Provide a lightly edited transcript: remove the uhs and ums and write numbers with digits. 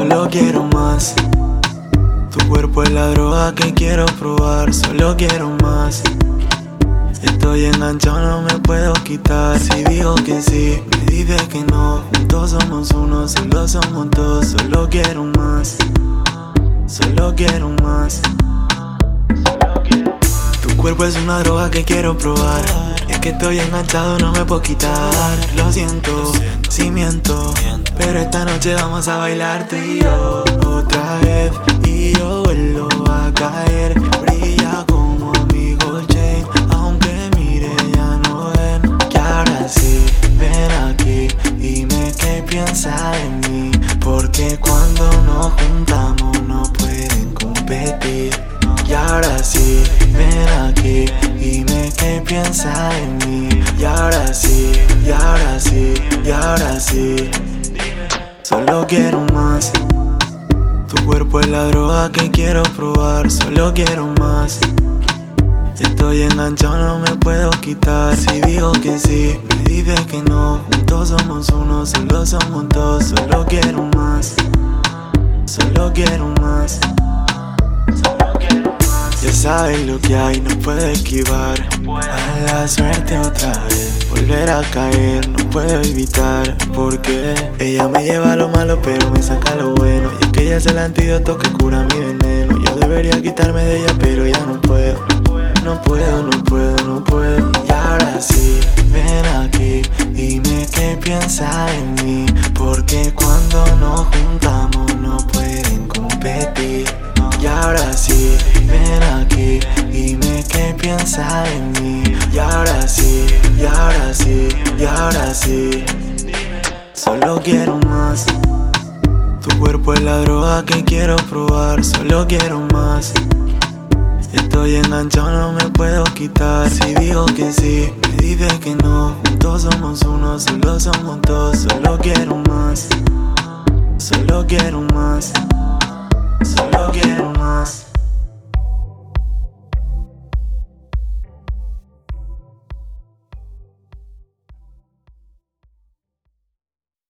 Solo quiero más. Tu cuerpo es la droga que quiero probar. Solo quiero más. Estoy enganchado, no me puedo quitar. Si digo que sí, me dices que no. Juntos somos uno, solo somos dos. Solo quiero más. Solo quiero más. Tu cuerpo es una droga que quiero probar. Y es que estoy enganchado, no me puedo quitar. Lo siento, si miento, pero esta noche vamos a bailar tú y yo. Otra vez, y yo vuelvo a caer. Brilla como mi gold chain. Aunque mire ya no ven. Que ahora sí, ven aquí. Dime qué piensa de mí. Porque cuando nos juntamos no pueden competir. Y ahora sí, ven aquí, dime qué piensa de mí. Y ahora sí, y ahora sí, y ahora sí. Solo quiero más. Tu cuerpo es la droga que quiero probar. Solo quiero más. Estoy enganchado, no me puedo quitar. Si digo que sí, me dices que no. Juntos somos uno, solo somos dos. Solo quiero más. Solo quiero más. Ya sabes lo que hay, no puedo esquivar. A la suerte otra vez, volver a caer, no puedo evitar. Porque ella me lleva a lo malo pero me saca lo bueno. Y es que ella es el antídoto que cura mi veneno. Yo debería quitarme de ella pero ya no puedo. No puedo, no puedo, no puedo. Y ahora sí, ven aquí, dime qué piensa de mí. Porque cuando nos juntamos no pueden competir. Y ahora sí, ven aquí, dime qué piensa de mí. Y ahora sí, y ahora sí, y ahora sí. Solo quiero más. Tu cuerpo es la droga que quiero probar. Solo quiero más. Estoy enganchado, no me puedo quitar. Si digo que sí, me dices